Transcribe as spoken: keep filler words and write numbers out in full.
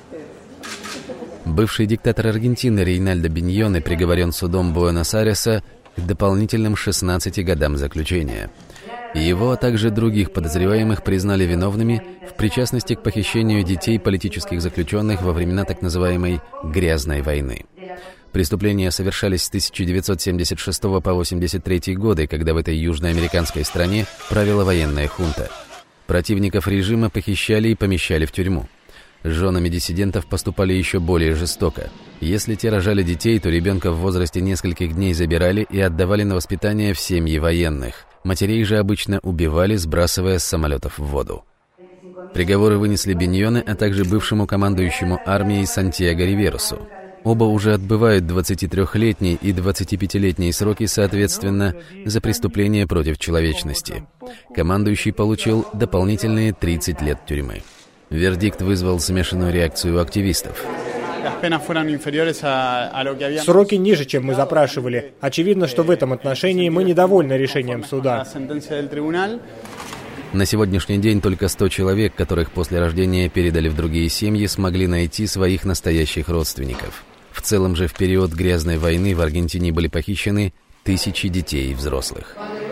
Бывший диктатор Аргентины Рейнальдо Биньоне приговорен судом Буэнос-Айреса к дополнительным шестнадцати годам заключения. Его, а также других подозреваемых признали виновными в причастности к похищению детей политических заключенных во времена так называемой «грязной войны». Преступления совершались с тысяча девятьсот семьдесят шестого по восемьдесят третий годы, когда в этой южноамериканской стране правила военная хунта. Противников режима похищали и помещали в тюрьму. С женами диссидентов поступали еще более жестоко. Если те рожали детей, то ребенка в возрасте нескольких дней забирали и отдавали на воспитание в семьи военных. Матерей же обычно убивали, сбрасывая с самолетов в воду. Приговоры вынесли Биньоне, а также бывшему командующему армией Сантьяго Риверосу. Оба уже отбывают двадцатитрёхлетние и двадцатипятилетние сроки, соответственно, за преступления против человечности. Командующий получил дополнительные тридцать лет тюрьмы. Вердикт вызвал смешанную реакцию у активистов. Сроки ниже, чем мы запрашивали. Очевидно, что в этом отношении мы недовольны решением суда. На сегодняшний день только сто человек, которых после рождения передали в другие семьи, смогли найти своих настоящих родственников. В целом же в период грязной войны в Аргентине были похищены тысячи детей и взрослых.